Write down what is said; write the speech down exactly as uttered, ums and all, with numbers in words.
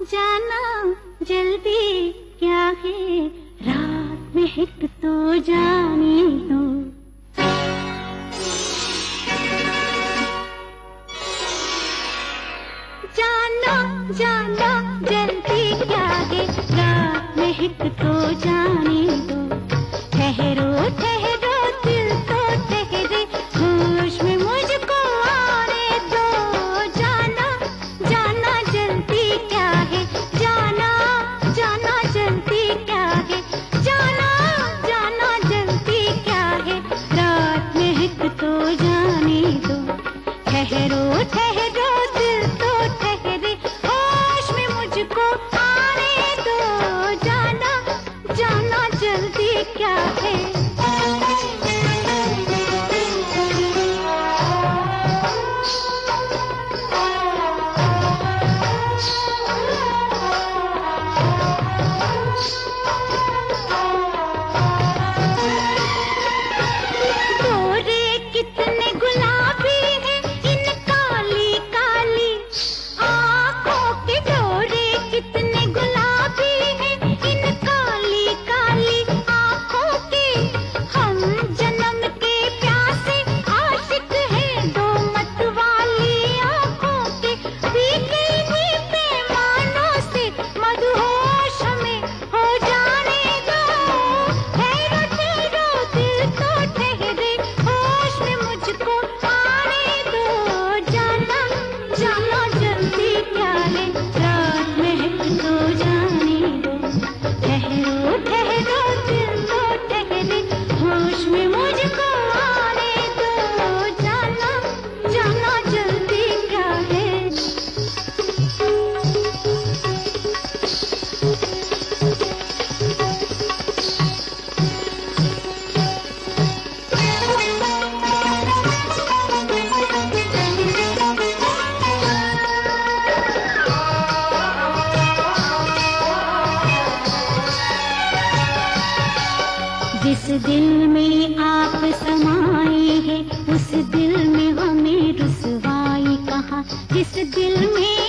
जाना जल्दी क्या है, रात में हिट तो जाने दो। जाना जाना जल्दी क्या है, रात में हिट तो जाने दो। ठहरो ठहरो दिल तो ठहरे, होश में मुझको आने दो। जाना जाना जल्दी क्या है, जाना जाना जल्दी क्या है, जाना जाना जल्दी क्या है, रात में हिट तो जाने दो। ठहरो ठहरो दिल तो ठहरे, होश में मुझको आने दो। जाना जाना जल्दी क्या है। जिस दिल में आप समाए हैं, उस दिल में हमें रुसवाई कहाँ। जिस दिल में